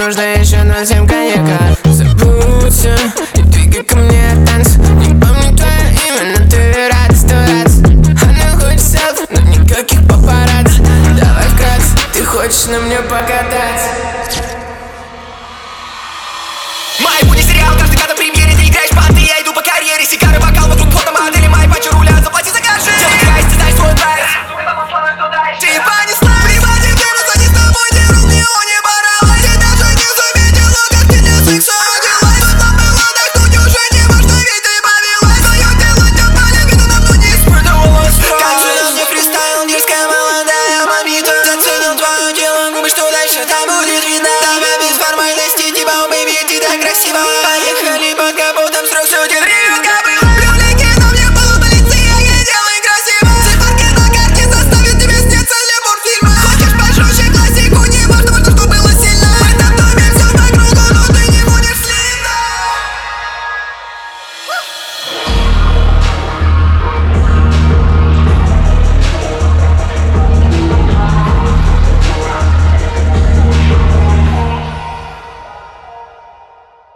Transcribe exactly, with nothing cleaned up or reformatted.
нужно еще ноль семь коньяка. Забудь все и двигай ко мне танц. Не помню твое имя, но ты радость, ты радость. Она хочет селфи, но никаких папарацци. Давай вкратце, ты хочешь на мне покататься. Май, будни сериал, каждый год на премьере. Ты играешь панты, я иду по карьере. Сигары, бокал, вокруг фото модели. Май, пачу руля, заплати за каждый. Делай крайс, ты знаешь свой прайс. Ты понесла, приводи в дыму, с тобой деру, мне не поралась. Ты даже не заметила, как ты не сексуалилась. Потом было дохнуть, уже не важно, ведь ты повелась. Твое тело не полегит, но давно не испытывала строй. Как же на мне фристайл, дерзкая, молодая мамита. Заценил твое тело, губы, что дальше там будет видно.